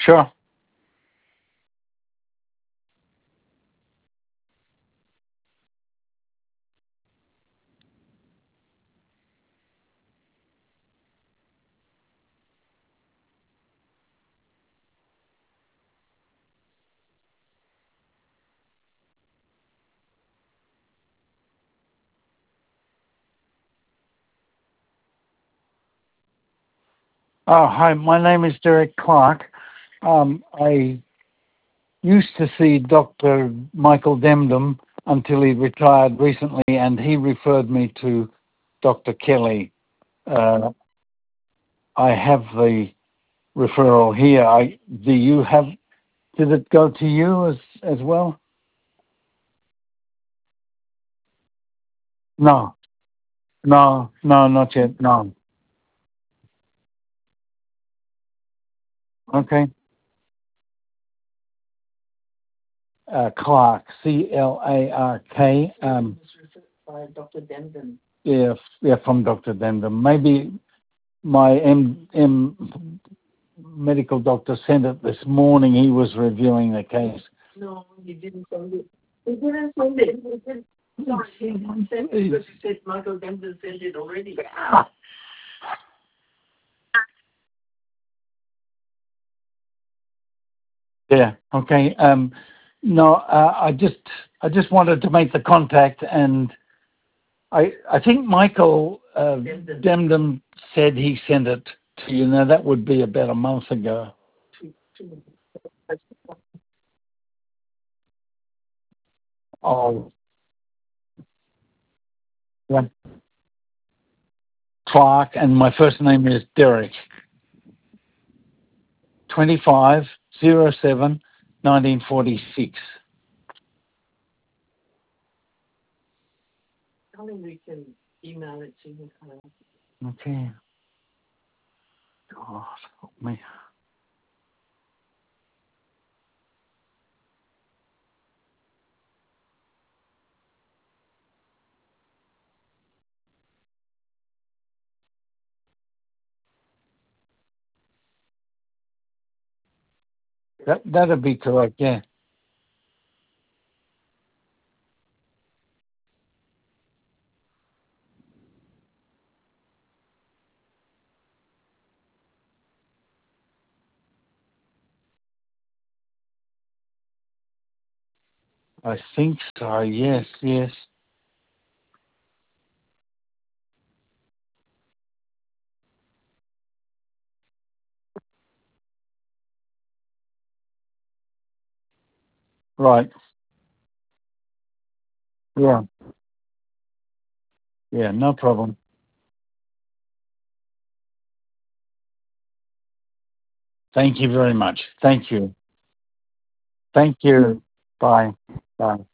Sure. Oh, hi. My name is Derek Clark. I used to see Dr. Michael Demdum until he retired recently, and he referred me to Dr. Kelly. Uh, I have the referral here. Do you have? Did it go to you as well? No, no, not yet. No. Okay. Clark, Clark. By Dr. Demdum. Yeah, yeah, from Dr. Demdum. Maybe my medical doctor sent it this morning. He was reviewing the case. No, he didn't send it. He didn't send it. Sorry, he didn't send it because he said Michael Demdum sent it already. Yeah. Okay. No, I just wanted to make the contact, and I think Michael Demdum said he sent it to you. Now that would be about a month ago. Oh, yeah. Clark, and my first name is Derek. 25/07/1946. Tell me we can email it to you. Okay. God, help me. That'd be correct. Yeah. I think so. Yes. Yes. Right. Yeah. Yeah. No problem. Thank you very much. Thank you. Thank you. Bye. Bye.